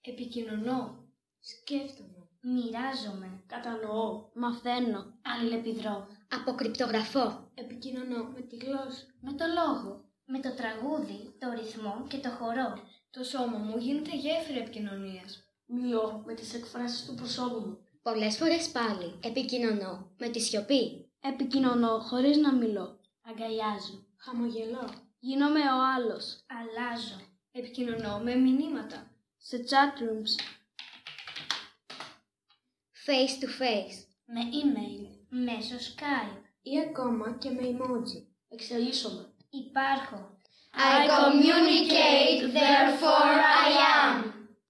Επικοινωνώ. Σκέφτομαι. Μοιράζομαι. Κατανοώ. Μαθαίνω. Αλληλεπιδρώ. Αποκρυπτογραφώ. Επικοινωνώ με τη γλώσσα. Με το λόγο. Με το τραγούδι, το ρυθμό και το χορό. Το σώμα μου γίνεται γέφυρα επικοινωνίας. Μιλώ με τις εκφράσεις του προσώπου μου. Πολλές φορές πάλι επικοινωνώ με τη σιωπή. Επικοινωνώ χωρίς να μιλώ. Αγκαλιάζω. Χαμογελώ. Γίνομαι ο άλλος. Αλλάζω. Επικοινωνώ με μηνύματα. Σε chat rooms. Face to face. Με email. Μέσω Skype. Ή ακόμα και με emoji. Εξελίσσομαι. Υπάρχω. I communicate, therefore I am.